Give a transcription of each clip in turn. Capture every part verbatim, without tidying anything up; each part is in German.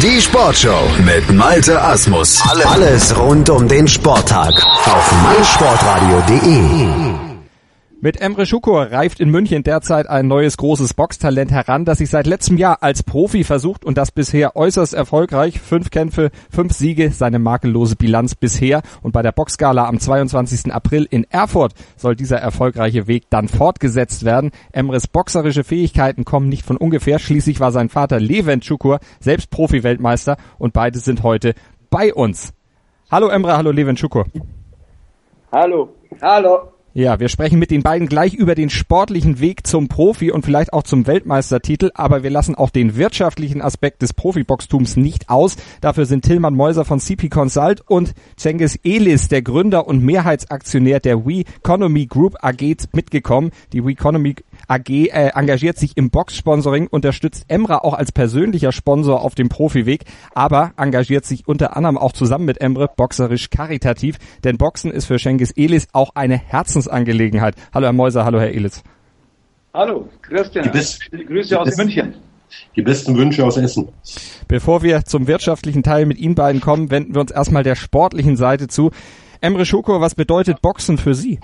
Die Sportshow mit Malte Asmus. Alles rund um den Sporttag auf meinsportradio punkt de. Mit Emre Şukur reift in München derzeit ein neues großes Boxtalent heran, das sich seit letztem Jahr als Profi versucht und das bisher äußerst erfolgreich. Fünf Kämpfe, fünf Siege, seine makellose Bilanz bisher. Und bei der Boxgala am zweiundzwanzigsten April in Erfurt soll dieser erfolgreiche Weg dann fortgesetzt werden. Emres boxerische Fähigkeiten kommen nicht von ungefähr. Schließlich war sein Vater Levent Şukur selbst Profi-Weltmeister und beide sind heute bei uns. Hallo Emre, hallo Levent Şukur. Hallo. Hallo. Ja, wir sprechen mit den beiden gleich über den sportlichen Weg zum Profi und vielleicht auch zum Weltmeistertitel, aber wir lassen auch den wirtschaftlichen Aspekt des Profiboxtums nicht aus. Dafür sind Tilman Meuser von C P Consult und Cengiz Elis, der Gründer und Mehrheitsaktionär der WeEconomy Group A G, mitgekommen. Die WeEconomy A G äh, engagiert sich im Boxsponsoring, unterstützt Emre auch als persönlicher Sponsor auf dem Profiweg, aber engagiert sich unter anderem auch zusammen mit Emre boxerisch karitativ, denn Boxen ist für Cengiz Elis auch eine Herzensangelegenheit. Hallo Herr Meuser, hallo Herr Elis. Hallo, Christian. Die Grüße aus München. Die besten Wünsche aus Essen. Bevor wir zum wirtschaftlichen Teil mit Ihnen beiden kommen, wenden wir uns erstmal der sportlichen Seite zu. Emre Şukur, was bedeutet Boxen für Sie?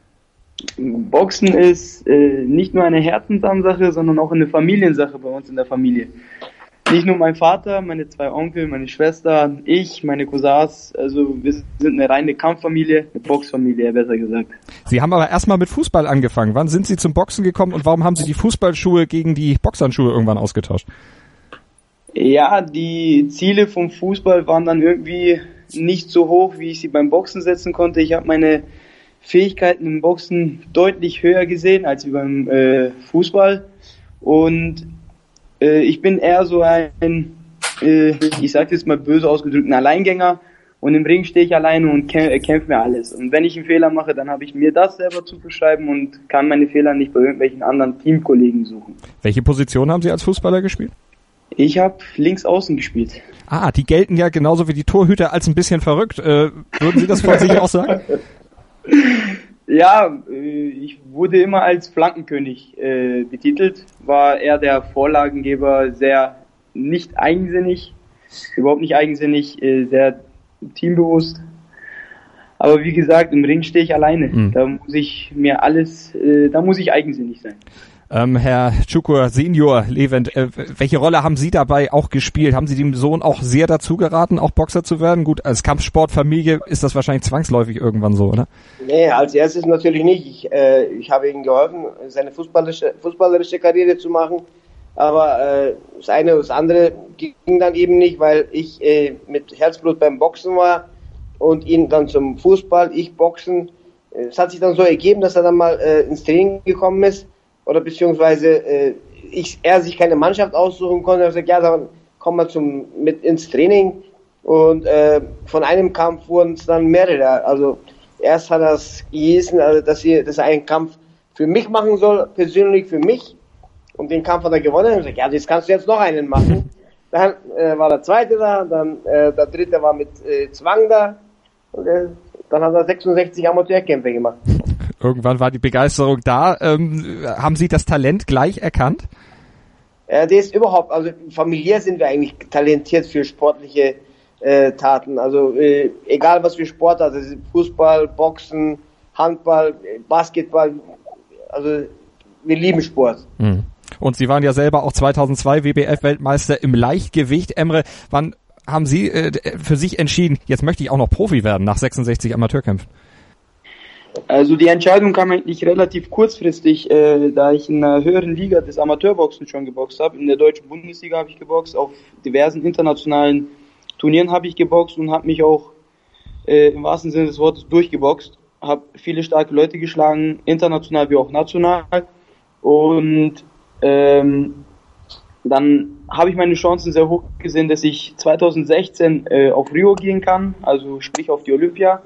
Boxen ist äh, nicht nur eine Herzensansache, sondern auch eine Familiensache bei uns in der Familie. Nicht nur mein Vater, meine zwei Onkel, meine Schwester, ich, meine Cousins, also wir sind eine reine Kampffamilie, eine Boxfamilie, besser gesagt. Sie haben aber erstmal mit Fußball angefangen. Wann sind Sie zum Boxen gekommen und warum haben Sie die Fußballschuhe gegen die Boxhandschuhe irgendwann ausgetauscht? Ja, die Ziele vom Fußball waren dann irgendwie nicht so hoch, wie ich sie beim Boxen setzen konnte. Ich habe meine Fähigkeiten im Boxen deutlich höher gesehen als wie beim äh, Fußball und äh, ich bin eher so ein, äh, ich sage jetzt mal böse ausgedrückt, ein Alleingänger und im Ring stehe ich alleine und kämpfe kämpf mir alles. Und wenn ich einen Fehler mache, dann habe ich mir das selber zuzuschreiben und kann meine Fehler nicht bei irgendwelchen anderen Teamkollegen suchen. Welche Position haben Sie als Fußballer gespielt? Ich habe links außen gespielt. Ah, die gelten ja genauso wie die Torhüter als ein bisschen verrückt. Äh, würden Sie das von sich auch sagen? Ja, ich wurde immer als Flankenkönig äh, betitelt, war eher der Vorlagengeber, sehr nicht eigensinnig, überhaupt nicht eigensinnig, äh, sehr teambewusst. Aber wie gesagt, im Ring stehe ich alleine. Mhm. Da muss ich mir alles, äh, da muss ich eigensinnig sein. Ähm, Herr Şukur Senior, Levent, äh, welche Rolle haben Sie dabei auch gespielt? Haben Sie dem Sohn auch sehr dazu geraten, auch Boxer zu werden? Gut, als Kampfsportfamilie ist das wahrscheinlich zwangsläufig irgendwann so, oder? Nee, als erstes natürlich nicht. Ich, äh, ich habe ihm geholfen, seine fußballerische, fußballerische Karriere zu machen. Aber äh, das eine oder das andere ging dann eben nicht, weil ich äh, mit Herzblut beim Boxen war und ihn dann zum Fußball, ich Boxen. Es hat sich dann so ergeben, dass er dann mal äh, ins Training gekommen ist. Oder beziehungsweise äh, ich, er sich keine Mannschaft aussuchen konnte. Er hat gesagt, ja, dann komm mal zum, mit ins Training. Und äh, von einem Kampf wurden es dann mehrere. Also erst hat er es geheißen, also, dass, er, dass er einen Kampf für mich machen soll, persönlich für mich. Und den Kampf hat er gewonnen. Und ich gesagt, ja, jetzt kannst du jetzt noch einen machen. Dann äh, war der zweite da, dann äh, der dritte war mit äh, Zwang da. Und äh, dann hat er sechsundsechzig Amateurkämpfe gemacht. Irgendwann war die Begeisterung da. Ähm, haben Sie das Talent gleich erkannt? Ja, das ist überhaupt, also familiär sind wir eigentlich talentiert für sportliche äh, Taten. Also äh, egal was für Sport, also Fußball, Boxen, Handball, Basketball, also wir lieben Sport. Hm. Und Sie waren ja selber auch zweitausendzwei W B F-Weltmeister im Leichtgewicht. Emre, wann haben Sie äh, für sich entschieden, jetzt möchte ich auch noch Profi werden nach sechsundsechzig Amateurkämpfen? Also die Entscheidung kam eigentlich relativ kurzfristig, äh, da ich in einer höheren Liga des Amateurboxen schon geboxt habe. In der deutschen Bundesliga habe ich geboxt, auf diversen internationalen Turnieren habe ich geboxt und habe mich auch äh, im wahrsten Sinne des Wortes durchgeboxt. Habe viele starke Leute geschlagen, international wie auch national. Und ähm, dann habe ich meine Chancen sehr hoch gesehen, dass ich zweitausendsechzehn äh, auf Rio gehen kann, also sprich auf die Olympia.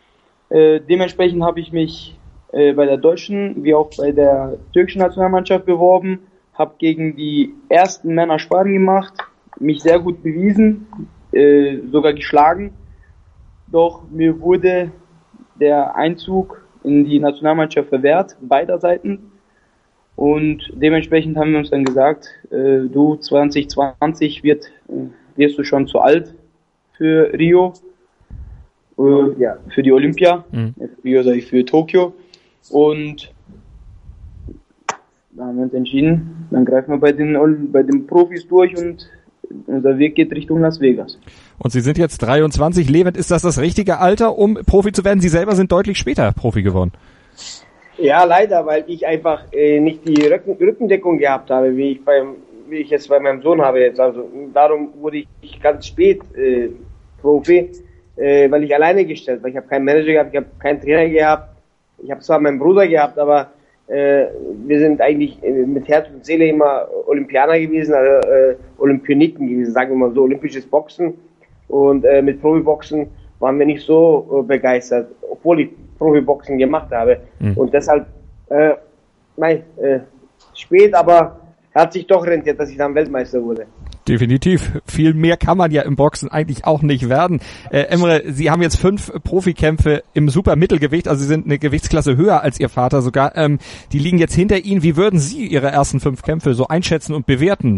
Äh, dementsprechend habe ich mich äh, bei der deutschen wie auch bei der türkischen Nationalmannschaft beworben, habe gegen die ersten Männer Sparring gemacht, mich sehr gut bewiesen, äh, sogar geschlagen. Doch mir wurde der Einzug in die Nationalmannschaft verwehrt, beider Seiten. Und dementsprechend haben wir uns dann gesagt, äh, du zwanzig zwanzig wird äh, wirst du schon zu alt für Rio, äh, ja, für die Olympia, mhm. Rio sage ich für Tokio. Und da haben wir uns entschieden, dann greifen wir bei den, bei den Profis durch und unser Weg geht Richtung Las Vegas. Und Sie sind jetzt dreiundzwanzig. Levent, ist das das richtige Alter, um Profi zu werden? Sie selber sind deutlich später Profi geworden. Ja, leider, weil ich einfach äh, nicht die Rücken, Rückendeckung gehabt habe, wie ich beim, wie ich es bei meinem Sohn habe jetzt. Also darum wurde ich ganz spät äh, Profi, äh, weil ich alleine gestellt war. Ich habe keinen Manager gehabt, ich habe keinen Trainer gehabt. Ich habe zwar meinen Bruder gehabt, aber äh, wir sind eigentlich äh, mit Herz und Seele immer Olympianer gewesen, also äh, Olympioniken gewesen, sagen wir mal so, olympisches Boxen. Und äh, mit Profiboxen waren wir nicht so äh, begeistert, obwohl ich Profiboxen gemacht habe. Mhm. Und deshalb, äh, nein, äh, spät, aber hat sich doch rentiert, dass ich dann Weltmeister wurde. Definitiv. Viel mehr kann man ja im Boxen eigentlich auch nicht werden. Äh, Emre, Sie haben jetzt fünf Profikämpfe im Supermittelgewicht, also Sie sind eine Gewichtsklasse höher als Ihr Vater sogar. Ähm, die liegen jetzt hinter Ihnen. Wie würden Sie Ihre ersten fünf Kämpfe so einschätzen und bewerten?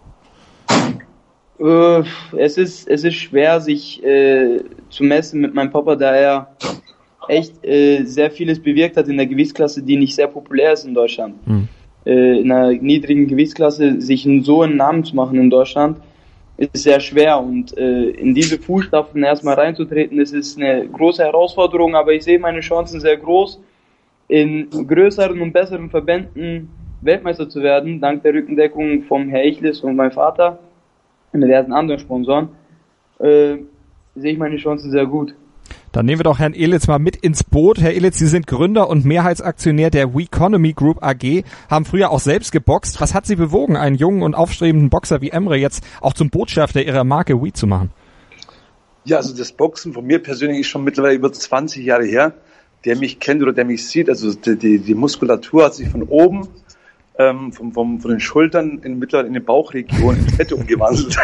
Äh, es ist, es ist schwer, sich äh, zu messen mit meinem Papa, da er echt äh, sehr vieles bewirkt hat in der Gewichtsklasse, die nicht sehr populär ist in Deutschland. Hm. Äh, in einer niedrigen Gewichtsklasse sich einen so einen Namen zu machen in Deutschland, ist sehr schwer. Und äh, in diese Fußstapfen erstmal reinzutreten, das ist eine große Herausforderung, aber ich sehe meine Chancen sehr groß, in größeren und besseren Verbänden Weltmeister zu werden, dank der Rückendeckung vom Herr Ichlis und meinem Vater und diversen anderen Sponsoren, äh, sehe ich meine Chancen sehr gut. Dann nehmen wir doch Herrn Elitz mal mit ins Boot. Herr Elitz, Sie sind Gründer und Mehrheitsaktionär der Weconomy Group A G, haben früher auch selbst geboxt. Was hat Sie bewogen, einen jungen und aufstrebenden Boxer wie Emre jetzt auch zum Botschafter Ihrer Marke We zu machen? Ja, also das Boxen von mir persönlich ist schon mittlerweile über zwanzig Jahre her. Der mich kennt oder der mich sieht, also die, die, die Muskulatur hat sich von oben, ähm, vom, vom, von den Schultern in, mittlerweile in die Bauchregion in Fette umgewandelt.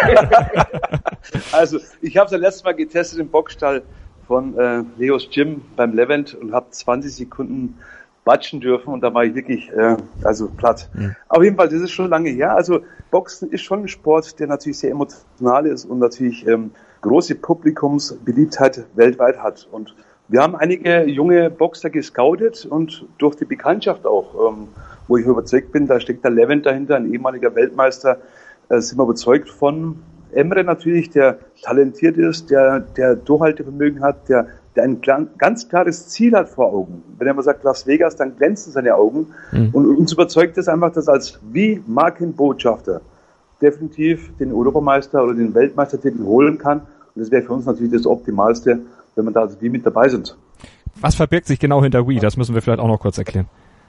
Also ich habe es ja letztes Mal getestet im Boxstall von äh, Leos Gym beim Levent und habe zwanzig Sekunden batschen dürfen und da war ich wirklich äh, also platt. Mhm. Auf jeden Fall, das ist schon lange her. Also Boxen ist schon ein Sport, der natürlich sehr emotional ist und natürlich ähm, große Publikumsbeliebtheit weltweit hat. Und wir haben einige junge Boxer gescoutet und durch die Bekanntschaft auch, ähm, wo ich überzeugt bin, da steckt der Levent dahinter, ein ehemaliger Weltmeister, äh, sind wir überzeugt von. Emre natürlich, der talentiert ist, der, der Durchhaltevermögen hat, der, der ein ganz klares Ziel hat vor Augen. Wenn er mal sagt Las Vegas, dann glänzen seine Augen. Mhm. Und uns überzeugt es einfach, dass als wie Markenbotschafter definitiv den Europameister oder den Weltmeistertitel holen kann. Und das wäre für uns natürlich das Optimalste, wenn wir da als wie mit dabei sind. Was verbirgt sich genau hinter We? Das müssen wir vielleicht auch noch kurz erklären.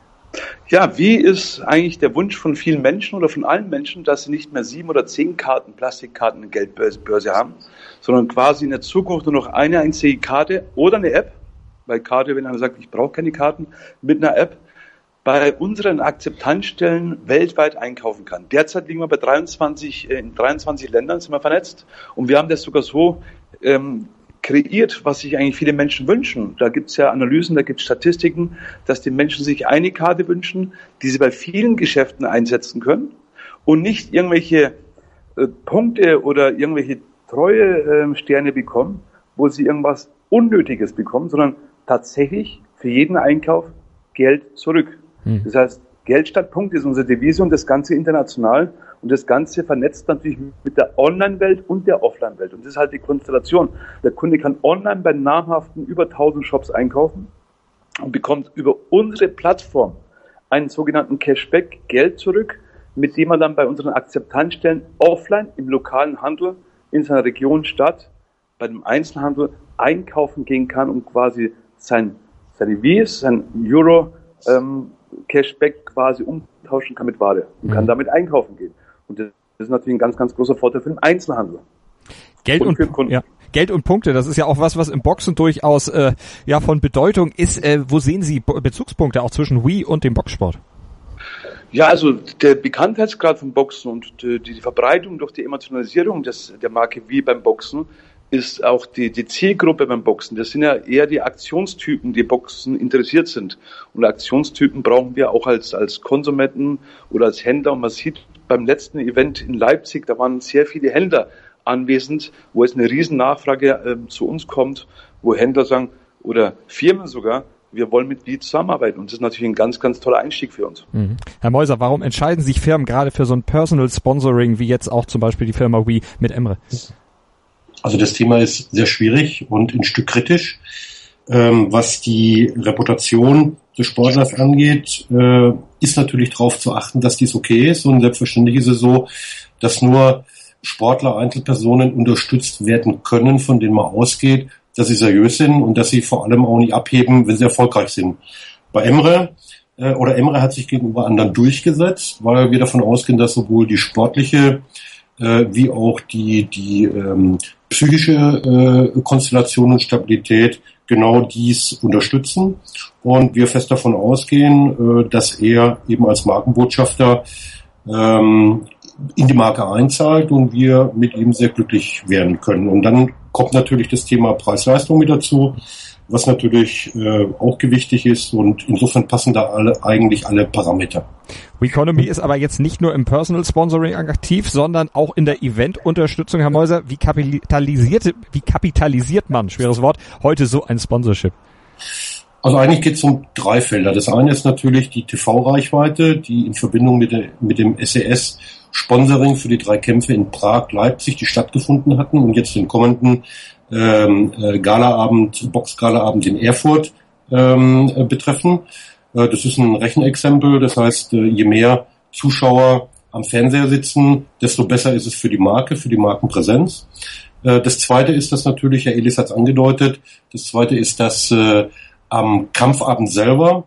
Ja, wie ist eigentlich der Wunsch von vielen Menschen oder von allen Menschen, dass sie nicht mehr sieben oder zehn Karten, Plastikkarten in Geldbörse haben, sondern quasi in der Zukunft nur noch eine einzige Karte oder eine App, weil Karte, wenn einer sagt, ich brauche keine Karten, mit einer App bei unseren Akzeptanzstellen weltweit einkaufen kann. Derzeit liegen wir bei dreiundzwanzig, in dreiundzwanzig Ländern sind wir vernetzt und wir haben das sogar so ähm, kreiert, was sich eigentlich viele Menschen wünschen. Da gibt es ja Analysen, da gibt es Statistiken, dass die Menschen sich eine Karte wünschen, die sie bei vielen Geschäften einsetzen können und nicht irgendwelche äh, Punkte oder irgendwelche treue äh, Sterne bekommen, wo sie irgendwas Unnötiges bekommen, sondern tatsächlich für jeden Einkauf Geld zurück. Hm. Das heißt, Geld statt Punkt ist unsere Devise und das Ganze international. Und das Ganze vernetzt natürlich mit der Online-Welt und der Offline-Welt. Und das ist halt die Konstellation. Der Kunde kann online bei namhaften über tausend Shops einkaufen und bekommt über unsere Plattform einen sogenannten Cashback, Geld zurück, mit dem er dann bei unseren Akzeptanzstellen offline im lokalen Handel in seiner Region, Stadt, bei dem Einzelhandel einkaufen gehen kann und quasi sein, seine V's, sein Euro ähm, Cashback quasi umtauschen kann mit Ware und mhm. kann damit einkaufen gehen. Und das ist natürlich ein ganz, ganz großer Vorteil für den Einzelhandel. Geld und, und ja, Geld und Punkte, das ist ja auch was, was im Boxen durchaus äh, ja von Bedeutung ist. Äh, wo sehen Sie Bezugspunkte auch zwischen We und dem Boxsport? Ja, also der Bekanntheitsgrad vom Boxen und die, die Verbreitung durch die Emotionalisierung des, der Marke We beim Boxen ist auch die, die Zielgruppe beim Boxen. Das sind ja eher die Aktionstypen, die Boxen interessiert sind. Und Aktionstypen brauchen wir auch als, als Konsumenten oder als Händler. Und man sieht beim letzten Event in Leipzig, da waren sehr viele Händler anwesend, wo jetzt eine riesen Nachfrage äh, zu uns kommt, wo Händler sagen, oder Firmen sogar, wir wollen mit wie zusammenarbeiten. Und das ist natürlich ein ganz, ganz toller Einstieg für uns. Mhm. Herr Meuser, warum entscheiden sich Firmen gerade für so ein Personal Sponsoring, wie jetzt auch zum Beispiel die Firma We mit Emre? Also das Thema ist sehr schwierig und ein Stück kritisch. Ähm, was die Reputation des Sportlers angeht, äh, ist natürlich darauf zu achten, dass dies okay ist. Und selbstverständlich ist es so, dass nur Sportler, Einzelpersonen unterstützt werden können, von denen man ausgeht, dass sie seriös sind und dass sie vor allem auch nicht abheben, wenn sie erfolgreich sind. Bei Emre äh, oder Emre hat sich gegenüber anderen durchgesetzt, weil wir davon ausgehen, dass sowohl die sportliche äh, wie auch die die ähm, psychische äh, Konstellation und Stabilität genau dies unterstützen und wir fest davon ausgehen, äh, dass er eben als Markenbotschafter ähm, in die Marke einzahlt und wir mit ihm sehr glücklich werden können. Und dann kommt natürlich das Thema Preis-Leistung mit dazu, was natürlich äh, auch gewichtig ist und insofern passen da alle eigentlich alle Parameter. WeEconomy ist aber jetzt nicht nur im Personal Sponsoring aktiv, sondern auch in der Event-Unterstützung. Herr Meuser, wie kapitalisiert, wie kapitalisiert man, schweres Wort, heute so ein Sponsorship? Also eigentlich geht es um drei Felder. Das eine ist natürlich die T V-Reichweite, die in Verbindung mit, der, mit dem S E S-Sponsoring für die drei Kämpfe in Prag, Leipzig, die stattgefunden hatten und jetzt den kommenden ähm, äh, Galaabend, Box-Galaabend in Erfurt ähm, äh, betreffen. Äh, das ist ein Rechenexempel. Das heißt, äh, je mehr Zuschauer am Fernseher sitzen, desto besser ist es für die Marke, für die Markenpräsenz. Äh, das zweite ist das natürlich, Herr Elis hat es angedeutet, das zweite ist, dass äh, am Kampfabend selber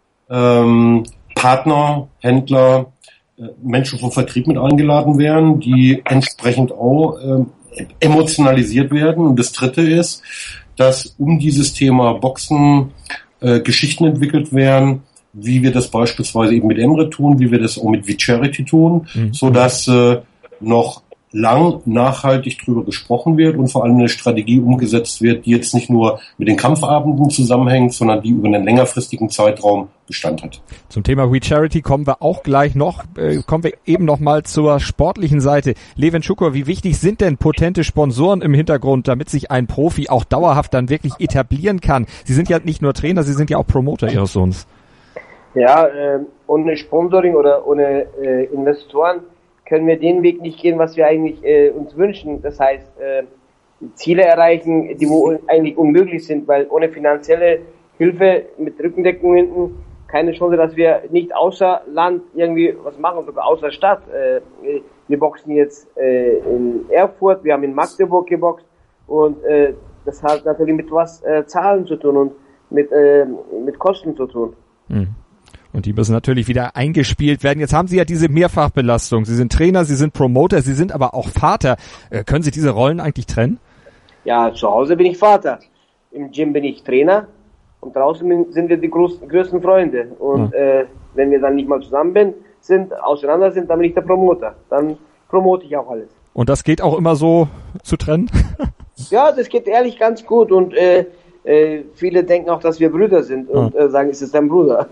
ähm, Partner, Händler, äh, Menschen vom Vertrieb mit eingeladen werden, die entsprechend auch äh, emotionalisiert werden. Und das dritte ist, dass um dieses Thema Boxen äh, Geschichten entwickelt werden, wie wir das beispielsweise eben mit Emre tun, wie wir das auch mit V-Charity tun, mhm. so dass äh, noch lang nachhaltig drüber gesprochen wird und vor allem eine Strategie umgesetzt wird, die jetzt nicht nur mit den Kampfabenden zusammenhängt, sondern die über einen längerfristigen Zeitraum Bestand hat. Zum Thema WeCharity kommen wir auch gleich noch, äh, kommen wir eben noch mal zur sportlichen Seite. Levin Schukor, wie wichtig sind denn potente Sponsoren im Hintergrund, damit sich ein Profi auch dauerhaft dann wirklich etablieren kann? Sie sind ja nicht nur Trainer, Sie sind ja auch Promoter Ihres Sohns. Ja, äh, ohne Sponsoring oder ohne äh, Investoren können wir den Weg nicht gehen, was wir eigentlich äh, uns wünschen. Das heißt, äh, Ziele erreichen, die wo eigentlich unmöglich sind, weil ohne finanzielle Hilfe mit Rückendeckung hinten keine Chance, dass wir nicht außer Land irgendwie was machen, sogar außer Stadt. Äh, wir boxen jetzt äh, in Erfurt, wir haben in Magdeburg geboxt und äh, das hat natürlich mit was äh, Zahlen zu tun und mit äh, mit Kosten zu tun. Mhm. Und die müssen natürlich wieder eingespielt werden. Jetzt haben Sie ja diese Mehrfachbelastung. Sie sind Trainer, Sie sind Promoter, Sie sind aber auch Vater. Äh, können Sie diese Rollen eigentlich trennen? Ja, zu Hause bin ich Vater. Im Gym bin ich Trainer. Und draußen sind wir die großen, größten Freunde. Und ja. äh, wenn wir dann nicht mal zusammen bin, sind, auseinander sind, dann bin ich der Promoter. Dann promote ich auch alles. Und das geht auch immer so zu trennen? Ja, das geht ehrlich ganz gut. Und äh, Äh, viele denken auch, dass wir Brüder sind und äh, sagen, es ist dein Bruder.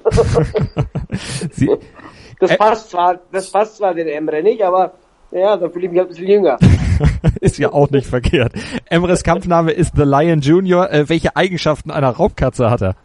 Sie, das äh, passt zwar, das passt zwar den Emre nicht, aber ja, dann fühle ich mich halt ein bisschen jünger. Ist ja auch nicht verkehrt. Emres Kampfname ist The Lion Junior. Äh, welche Eigenschaften einer Raubkatze hat er?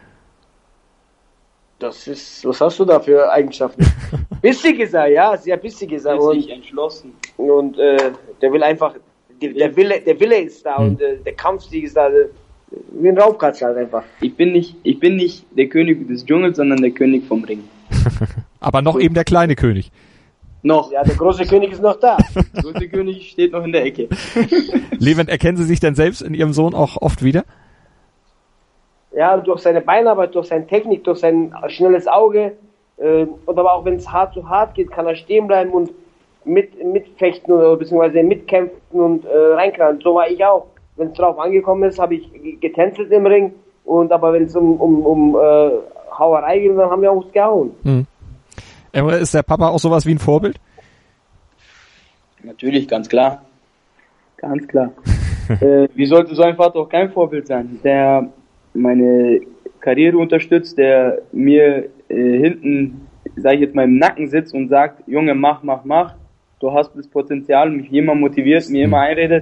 Das ist, was hast du da für Eigenschaften? Bissig ist er, ja, sehr bissig ist er. Und entschlossen. Und äh, der will einfach, der, der Wille, der Wille ist da hm. und äh, der Kampfsieg ist da. Wie ein Raubkatze halt einfach. Ich bin nicht, ich bin nicht der König des Dschungels, sondern der König vom Ring. Aber noch eben der kleine König. Noch. Ja, der große König ist noch da. Der große König steht noch in der Ecke. Levin, erkennen Sie sich denn selbst in Ihrem Sohn auch oft wieder? Ja, durch seine Beinarbeit, durch seine Technik, durch sein schnelles Auge. Äh, und aber auch wenn es hart zu hart geht, kann er stehen bleiben und mit, mitfechten oder beziehungsweise mitkämpfen und äh, reinknallen. So war ich auch. Wenn es drauf angekommen ist, habe ich getänzelt im Ring. Und aber wenn es um, um, um äh, Hauerei geht, dann haben wir auch gehauen. Hm. Emre, ist der Papa auch sowas wie ein Vorbild? Natürlich, ganz klar. Ganz klar. äh, wie sollte so ein Vater auch kein Vorbild sein, der meine Karriere unterstützt, der mir äh, hinten, sage ich jetzt mal, im Nacken sitzt und sagt, Junge, mach, mach, mach. du hast das Potenzial, mich immer motiviert, mir immer einredet.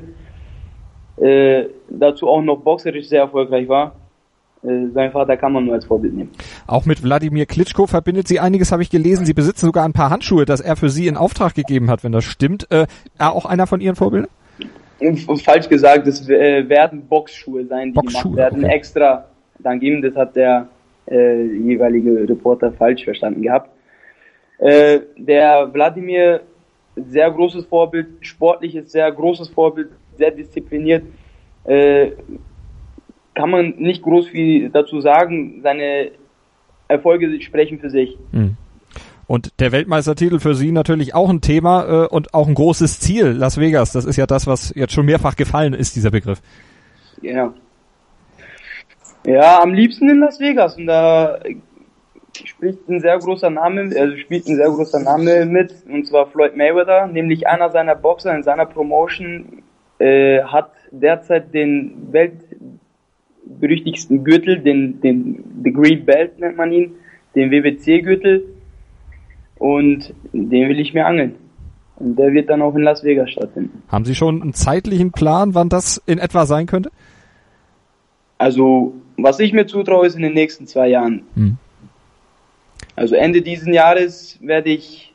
Äh, dazu auch noch boxerisch sehr erfolgreich war. Äh, sein Vater kann man nur als Vorbild nehmen. Auch mit Wladimir Klitschko verbindet Sie einiges, habe ich gelesen. Sie besitzen sogar ein paar Handschuhe, das er für Sie in Auftrag gegeben hat, wenn das stimmt. Äh, er auch einer von Ihren Vorbildern? Falsch gesagt, es äh, werden Boxschuhe sein, die Boxschuhe, gemacht werden, okay. Extra dann geben. Das hat der äh, jeweilige Reporter falsch verstanden gehabt. Äh, der Wladimir, sehr großes Vorbild, sportliches, sehr großes Vorbild, sehr diszipliniert. Äh, kann man nicht groß viel dazu sagen. Seine Erfolge sprechen für sich. Mhm. Und der Weltmeistertitel für Sie natürlich auch ein Thema äh, und auch ein großes Ziel, Las Vegas. Das ist ja das, was jetzt schon mehrfach gefallen ist, dieser Begriff. Genau. Ja, am liebsten in Las Vegas. Und da spricht ein sehr großer Name, also spielt ein sehr großer Name mit, und zwar Floyd Mayweather, nämlich einer seiner Boxer in seiner Promotion äh, hat derzeit den weltberüchtigsten Gürtel, den, den The Green Belt nennt man ihn, den W B C-Gürtel. Und den will ich mir angeln. Und der wird dann auch in Las Vegas stattfinden. Haben Sie schon einen zeitlichen Plan, wann das in etwa sein könnte? Also, was ich mir zutraue, ist in den nächsten zwei Jahren. Hm. Also Ende diesen Jahres werde ich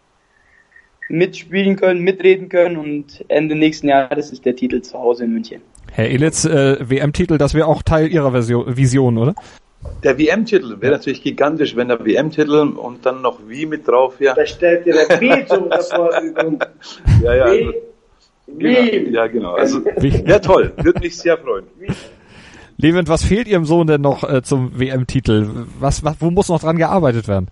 mitspielen können, mitreden können und Ende nächsten Jahres ist der Titel zu Hause in München. Herr Ilitz, äh, W M-Titel, das wäre auch Teil Ihrer Version, Vision, oder? Der W M-Titel wäre natürlich gigantisch, wenn der W M-Titel und dann noch wie mit drauf wäre. Da stellt ihr der B zum davor. Ja, ja. Also, genau, ja, genau. Also, ja, toll. Würde mich sehr freuen. Levent, was fehlt Ihrem Sohn denn noch äh, zum W M-Titel? Was, was, wo muss noch dran gearbeitet werden?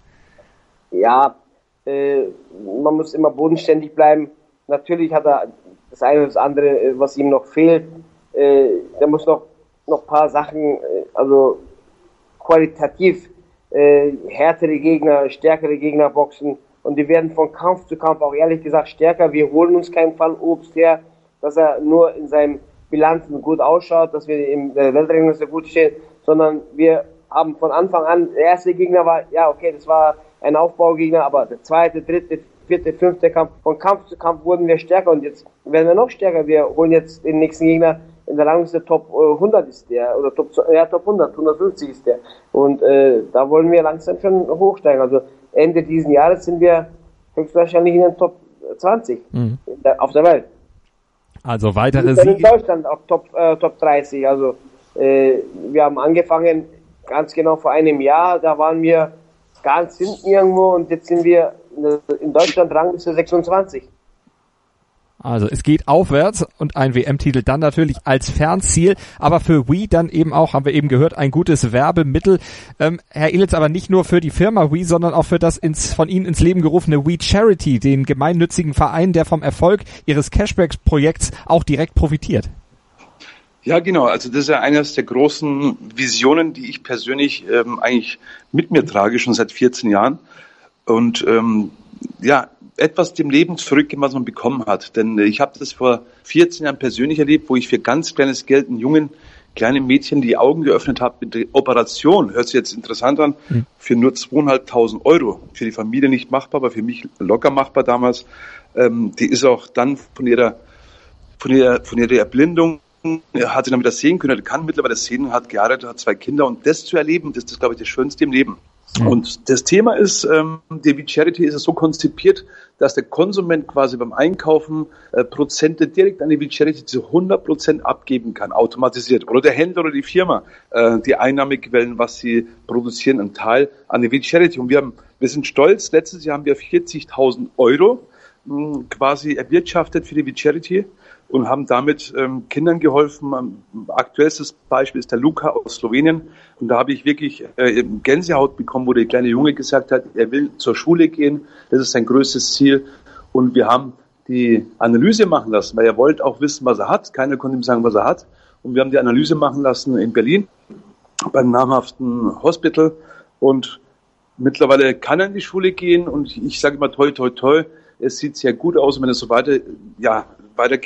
Ja, äh, man muss immer bodenständig bleiben. Natürlich hat er das eine oder das andere, was ihm noch fehlt. Äh, er muss noch noch ein paar Sachen, also qualitativ äh, härtere Gegner, stärkere Gegner boxen und die werden von Kampf zu Kampf auch ehrlich gesagt stärker. Wir holen uns keinen Fall Obst her, dass er nur in seinen Bilanzen gut ausschaut, dass wir im Weltrangliste so gut stehen, sondern wir haben von Anfang an, der erste Gegner war, ja okay, das war ein Aufbaugegner, aber der zweite, dritte, vierte, fünfte Kampf, von Kampf zu Kampf wurden wir stärker und jetzt werden wir noch stärker. Wir holen jetzt den nächsten Gegner, in der Rangliste Top hundert ist der, oder Top, ja, Top hundert, hundertfünfzig ist der. Und äh, da wollen wir langsam schon hochsteigen. Also Ende diesen Jahres sind wir höchstwahrscheinlich in den Top zwanzig mhm. der, auf der Welt. Also weitere Siege. In Deutschland auf Top, äh, Top dreißig. Also äh, wir haben angefangen, ganz genau vor einem Jahr, da waren wir ganz hinten irgendwo und jetzt sind wir in Deutschland Rangliste sechsundzwanzig. Also es geht aufwärts und ein W M-Titel dann natürlich als Fernziel, aber für Wii dann eben auch, haben wir eben gehört, ein gutes Werbemittel. Ähm, Herr Ilitz, aber nicht nur für die Firma Wii, sondern auch für das ins, von Ihnen ins Leben gerufene Wii Charity, den gemeinnützigen Verein, der vom Erfolg Ihres Cashback-Projekts auch direkt profitiert. Ja, genau. Also das ist ja eines der großen Visionen, die ich persönlich ähm, eigentlich mit mir trage, schon seit vierzehn Jahren. Und ähm, ja, etwas dem Leben zurückgeben, was man bekommen hat. Denn ich habe das vor vierzehn Jahren persönlich erlebt, wo ich für ganz kleines Geld einen jungen, kleinen Mädchen die Augen geöffnet habe mit der Operation. Hört sich jetzt interessant an, mhm. für nur zweieinhalbtausend Euro. Für die Familie nicht machbar, aber für mich locker machbar damals. Ähm, die ist auch dann von ihrer, von ihrer, von ihrer Erblindung, hat sie dann wieder sehen können, kann mittlerweile sehen, hat geheiratet, hat zwei Kinder und das zu erleben, das ist, glaube ich, das Schönste im Leben. Mhm. Und das Thema ist, ähm, die Wii Charity ist so konzipiert, dass der Konsument quasi beim Einkaufen äh, Prozente direkt an die Wii Charity zu hundert Prozent abgeben kann, automatisiert. Oder der Händler oder die Firma, äh, die Einnahmequellen, was sie produzieren, einen Teil an die Wii Charity. Und wir haben, wir sind stolz, letztes Jahr haben wir vierzigtausend Euro mh, quasi erwirtschaftet für die Wii Charity und haben damit ähm, Kindern geholfen. Ähm, aktuellstes Beispiel ist der Luka aus Slowenien. Und da habe ich wirklich äh, Gänsehaut bekommen, wo der kleine Junge gesagt hat, er will zur Schule gehen. Das ist sein größtes Ziel. Und wir haben die Analyse machen lassen, weil er wollte auch wissen, was er hat. Keiner konnte ihm sagen, was er hat. Und wir haben die Analyse machen lassen in Berlin beim namhaften Hospital. Und mittlerweile kann er in die Schule gehen. Und ich sage immer toi, toi, toi. Es sieht sehr gut aus. Und wenn es so weiter, ja, weitergeht,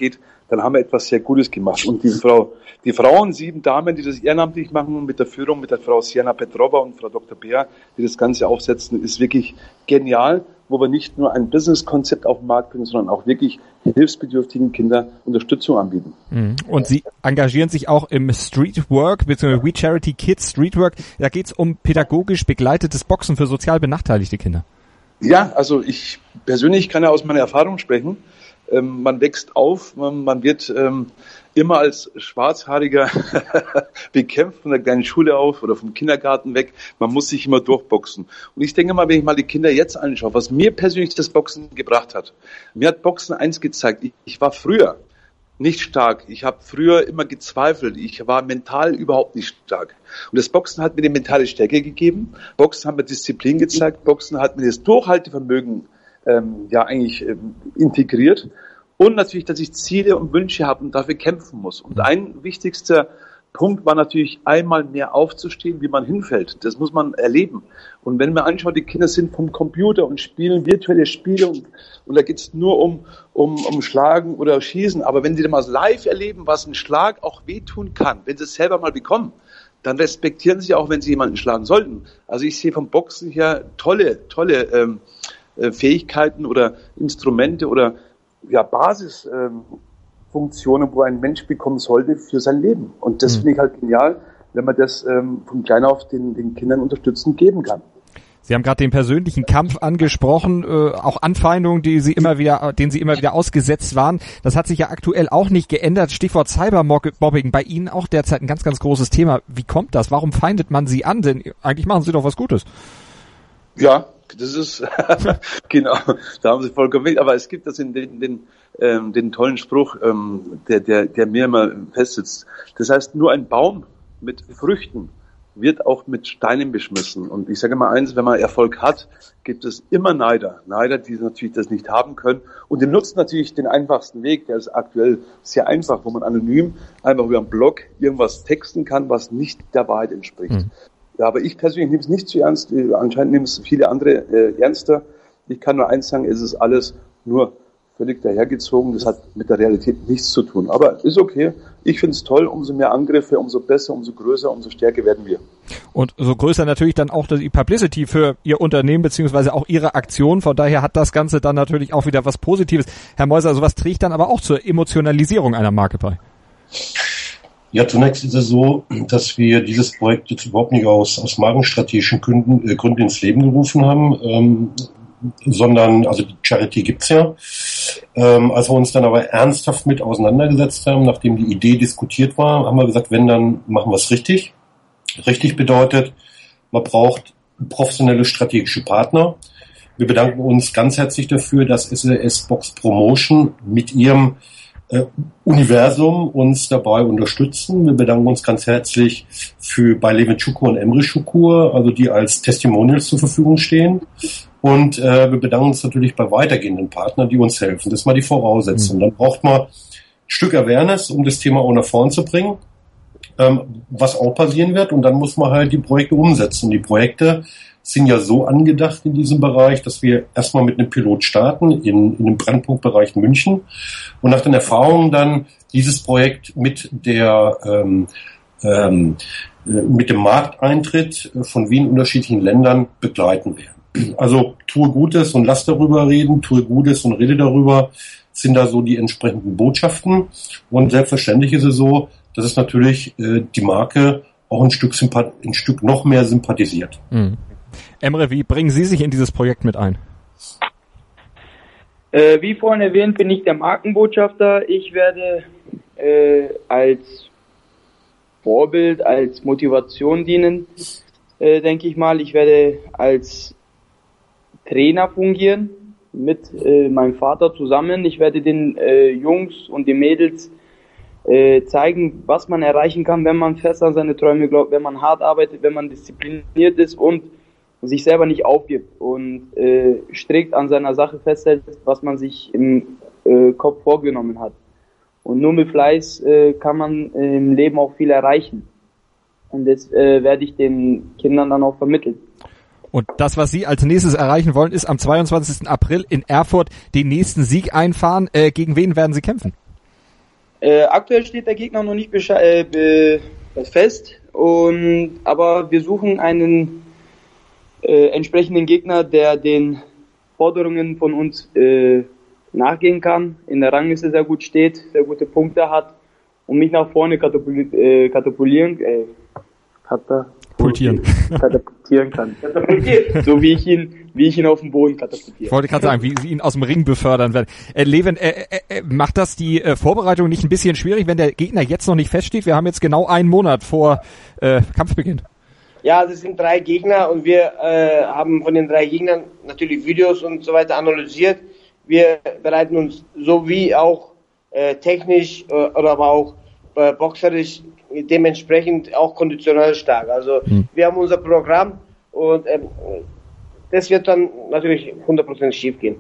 dann haben wir etwas sehr Gutes gemacht. Und die Frau, die Frauen, sieben Damen, die das ehrenamtlich machen, mit der Führung mit der Frau Sienna Petrova und Frau Doktor Beer, die das Ganze aufsetzen, ist wirklich genial, wo wir nicht nur ein Businesskonzept auf den Markt bringen, sondern auch wirklich hilfsbedürftigen Kindern Unterstützung anbieten. Und Sie engagieren sich auch im Streetwork, beziehungsweise We Charity Kids Streetwork. Da geht es um pädagogisch begleitetes Boxen für sozial benachteiligte Kinder. Ja, also ich persönlich kann ja aus meiner Erfahrung sprechen. Ähm, man wächst auf, man, man wird ähm, immer als Schwarzhaariger bekämpft von der kleinen Schule auf oder vom Kindergarten weg. Man muss sich immer durchboxen. Und ich denke mal, wenn ich mal die Kinder jetzt anschaue, was mir persönlich das Boxen gebracht hat. Mir hat Boxen eins gezeigt. Ich, ich war früher nicht stark. Ich habe früher immer gezweifelt. Ich war mental überhaupt nicht stark. Und das Boxen hat mir die mentale Stärke gegeben. Boxen hat mir Disziplin gezeigt. Boxen hat mir das Durchhaltevermögen ähm, ja eigentlich ähm, integriert. Und natürlich, dass ich Ziele und Wünsche habe und dafür kämpfen muss. Und ein wichtigster Punkt war natürlich, einmal mehr aufzustehen, wie man hinfällt. Das muss man erleben. Und wenn man anschaut, die Kinder sind vom Computer und spielen virtuelle Spiele und, und da geht es nur um, um, um Schlagen oder Schießen. Aber wenn sie dann mal live erleben, was ein Schlag auch wehtun kann, wenn sie es selber mal bekommen, dann respektieren sie auch, wenn sie jemanden schlagen sollten. Also ich sehe vom Boxen her tolle, tolle ähm, äh, Fähigkeiten oder Instrumente oder ja, Basisfunktionen, ähm, wo ein Mensch bekommen sollte für sein Leben. Und das mhm. finde ich halt genial, wenn man das ähm, von klein auf den, den Kindern unterstützend geben kann. Sie haben gerade den persönlichen Kampf angesprochen, äh, auch Anfeindungen, die Sie immer wieder, denen Sie immer wieder ausgesetzt waren. Das hat sich ja aktuell auch nicht geändert. Stichwort Cybermobbing, bei Ihnen auch derzeit ein ganz, ganz großes Thema. Wie kommt das? Warum feindet man Sie an? Denn eigentlich machen Sie doch was Gutes. Ja, das ist, genau, da haben Sie vollkommen recht. Aber es gibt das in den, den, ähm, den tollen Spruch, ähm, der, der, der mir immer festsitzt. Das heißt, nur ein Baum mit Früchten wird auch mit Steinen beschmissen. Und ich sage mal eins, wenn man Erfolg hat, gibt es immer Neider. Neider, die natürlich das nicht haben können. Und die nutzen natürlich den einfachsten Weg, der ist aktuell sehr einfach, wo man anonym einfach über einen Blog irgendwas texten kann, was nicht der Wahrheit entspricht. Mhm. Ja, aber ich persönlich nehme es nicht zu ernst. Anscheinend nehmen es viele andere äh, ernster. Ich kann nur eins sagen, es ist alles nur völlig dahergezogen. Das hat mit der Realität nichts zu tun. Aber ist okay. Ich finde es toll. Umso mehr Angriffe, umso besser, umso größer, umso stärker werden wir. Und so größer natürlich dann auch die Publicity für Ihr Unternehmen beziehungsweise auch Ihre Aktion. Von daher hat das Ganze dann natürlich auch wieder was Positives. Herr Meuser, sowas trägt dann aber auch zur Emotionalisierung einer Marke bei. Ja, zunächst ist es so, dass wir dieses Projekt jetzt überhaupt nicht aus, aus markenstrategischen Gründen, äh, Gründen ins Leben gerufen haben, ähm, sondern, also die Charity gibt's ja. Ähm, als wir uns dann aber ernsthaft mit auseinandergesetzt haben, nachdem die Idee diskutiert war, haben wir gesagt, wenn, dann machen wir es richtig. Richtig bedeutet, man braucht professionelle strategische Partner. Wir bedanken uns ganz herzlich dafür, dass S E S Box Promotion mit ihrem äh, Universum uns dabei unterstützen. Wir bedanken uns ganz herzlich für bei Levent Şukur und Emre Şukur, also die als Testimonials zur Verfügung stehen. Und äh, wir bedanken uns natürlich bei weitergehenden Partnern, die uns helfen. Das ist mal die Voraussetzung. Mhm. Dann braucht man ein Stück Awareness, um das Thema auch nach vorn zu bringen, ähm, was auch passieren wird. Und dann muss man halt die Projekte umsetzen. Die Projekte sind ja so angedacht in diesem Bereich, dass wir erstmal mit einem Pilot starten in, in dem Brennpunktbereich München und nach den Erfahrungen dann dieses Projekt mit der ähm, ähm, mit dem Markteintritt von wie in unterschiedlichen Ländern begleiten werden. Also tue Gutes und lass darüber reden, tue Gutes und rede darüber, sind da so die entsprechenden Botschaften. Und selbstverständlich ist es so, dass es natürlich äh, die Marke auch ein Stück, Sympath- ein Stück noch mehr sympathisiert. Mhm. Emre, wie bringen Sie sich in dieses Projekt mit ein? Äh, wie vorhin erwähnt, bin ich der Markenbotschafter. Ich werde äh, als Vorbild, als Motivation dienen, äh, denke ich mal. Ich werde als Trainer fungieren mit äh, meinem Vater zusammen. Ich werde den äh, Jungs und den Mädels äh, zeigen, was man erreichen kann, wenn man fest an seine Träume glaubt, wenn man hart arbeitet, wenn man diszipliniert ist und sich selber nicht aufgibt und äh, strikt an seiner Sache festhält, was man sich im äh, Kopf vorgenommen hat. Und nur mit Fleiß äh, kann man äh, im Leben auch viel erreichen. Und das äh, werde ich den Kindern dann auch vermitteln. Und das, was Sie als nächstes erreichen wollen, ist am zweiundzwanzigsten April in Erfurt den nächsten Sieg einfahren. Äh, gegen wen werden Sie kämpfen? Äh, aktuell steht der Gegner noch nicht besche- äh, be- fest, und, aber wir suchen einen äh, entsprechenden Gegner, der den Forderungen von uns äh, nachgehen kann, in der Rangliste sehr gut steht, sehr gute Punkte hat und mich nach vorne katapul- äh, katapultieren, äh, katapultieren. katapultieren kann. So wie ich ihn, wie ich ihn auf den Boden katapultiere. Ich wollte gerade sagen, wie sie ihn aus dem Ring befördern werden. Äh, Levin, äh, äh, macht das die äh, Vorbereitung nicht ein bisschen schwierig, wenn der Gegner jetzt noch nicht feststeht? Wir haben jetzt genau einen Monat vor äh, Kampfbeginn. Ja, das sind drei Gegner und wir äh, haben von den drei Gegnern natürlich Videos und so weiter analysiert. Wir bereiten uns so wie auch äh, technisch äh, oder aber auch äh, boxerisch dementsprechend auch konditionell stark. Also hm. wir haben unser Programm und ähm, das wird dann natürlich hundert Prozent schief gehen.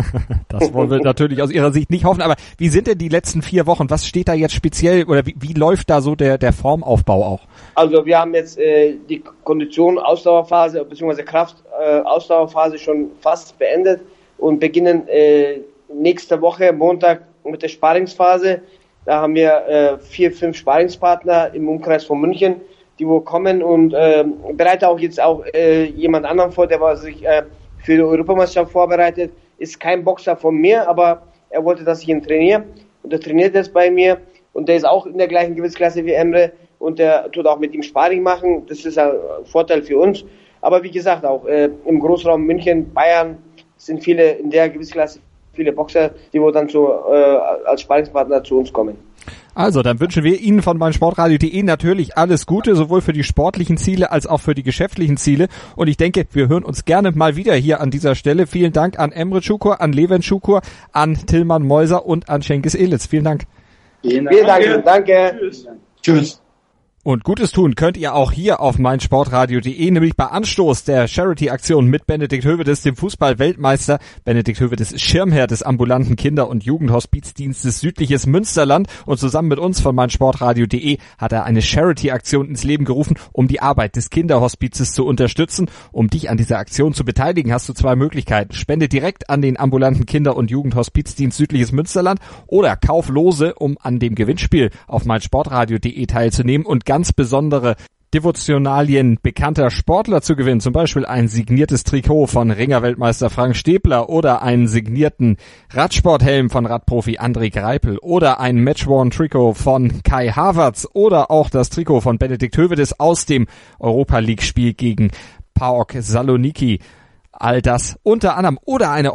Das wollen wir natürlich aus Ihrer Sicht nicht hoffen. Aber wie sind denn die letzten vier Wochen? Was steht da jetzt speziell oder wie, wie läuft da so der, der Formaufbau auch? Also wir haben jetzt äh, die Kondition, Ausdauerphase bzw. Kraft, äh, Ausdauerphase schon fast beendet und beginnen äh, nächste Woche Montag mit der Sparringsphase. Da haben wir äh, vier, fünf Sparringspartner im Umkreis von München, die wo kommen, und äh, bereite auch jetzt auch äh, jemand anderen vor, der war sich äh, für die Europameisterschaft vorbereitet. Ist kein Boxer von mir, aber er wollte, dass ich ihn trainiere, und er trainiert jetzt bei mir und der ist auch in der gleichen Gewichtsklasse wie Emre und der tut auch mit ihm Sparring machen. Das ist ein Vorteil für uns. Aber wie gesagt, auch äh, im Großraum München, Bayern sind viele in der Gewichtsklasse, viele Boxer, die wo dann zu, äh, als Sparringspartner zu uns kommen. Also, dann wünschen wir Ihnen von meinsportradio punkt de natürlich alles Gute, sowohl für die sportlichen Ziele als auch für die geschäftlichen Ziele. Und ich denke, wir hören uns gerne mal wieder hier an dieser Stelle. Vielen Dank an Emre Çukur, an Levin Çukur, an Tilman Meuser und an Cengiz Elitz. Vielen Dank. Vielen Dank. Vielen Dank. Danke. Tschüss. Tschüss. Und Gutes tun könnt ihr auch hier auf meinsportradio punkt de, nämlich bei Anstoß der Charity-Aktion mit Benedikt Höwedes, dem Fußball-Weltmeister. Benedikt Höwedes ist Schirmherr des ambulanten Kinder- und Jugendhospizdienstes Südliches Münsterland, und zusammen mit uns von meinsportradio punkt de hat er eine Charity-Aktion ins Leben gerufen, um die Arbeit des Kinderhospizes zu unterstützen. Um dich an dieser Aktion zu beteiligen, hast du zwei Möglichkeiten. Spende direkt an den ambulanten Kinder- und Jugendhospizdienst Südliches Münsterland oder kauf Lose, um an dem Gewinnspiel auf meinsportradio punkt de teilzunehmen und ganz ganz besondere Devotionalien bekannter Sportler zu gewinnen, zum Beispiel ein signiertes Trikot von Ringerweltmeister Frank Stäbler oder einen signierten Radsporthelm von Radprofi André Greipel oder ein Matchworn-Trikot von Kai Havertz oder auch das Trikot von Benedikt Höwedes aus dem Europa-League-Spiel gegen PAOK Saloniki. All das unter anderem oder eine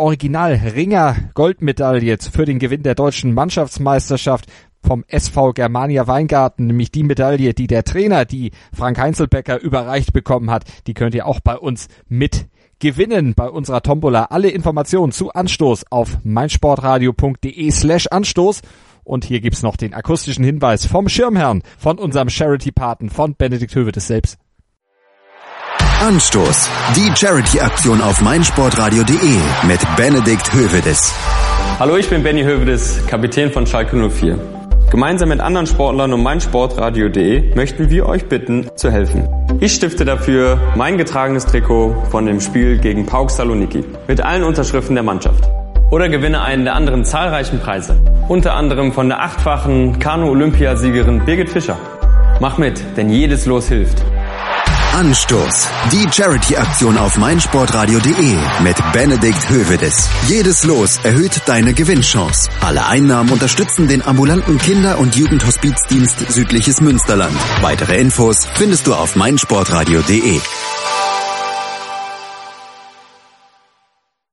Original-Ringer-Goldmedaille für den Gewinn der deutschen Mannschaftsmeisterschaft vom S V Germania Weingarten, nämlich die Medaille, die der Trainer, die Frank Heinzelbecker, überreicht bekommen hat. Die könnt ihr auch bei uns mit gewinnen, bei unserer Tombola. Alle Informationen zu Anstoß auf meinsportradio punkt de slash Anstoß. Und hier gibt's noch den akustischen Hinweis vom Schirmherrn, von unserem Charity-Paten, von Benedikt Höwedes selbst. Anstoß, die Charity-Aktion auf meinsportradio punkt de mit Benedikt Höwedes. Hallo, ich bin Benny Höwedes, Kapitän von Schalke null vier. Gemeinsam mit anderen Sportlern und meinsportradio punkt de möchten wir euch bitten, zu helfen. Ich stifte dafür mein getragenes Trikot von dem Spiel gegen PAOK Saloniki mit allen Unterschriften der Mannschaft. Oder gewinne einen der anderen zahlreichen Preise. Unter anderem von der achtfachen Kanu-Olympiasiegerin Birgit Fischer. Mach mit, denn jedes Los hilft. Anstoß, die Charity-Aktion auf meinsportradio punkt de mit Benedikt Höwedes. Jedes Los erhöht deine Gewinnchance. Alle Einnahmen unterstützen den ambulanten Kinder- und Jugendhospizdienst Südliches Münsterland. Weitere Infos findest du auf meinsportradio punkt de.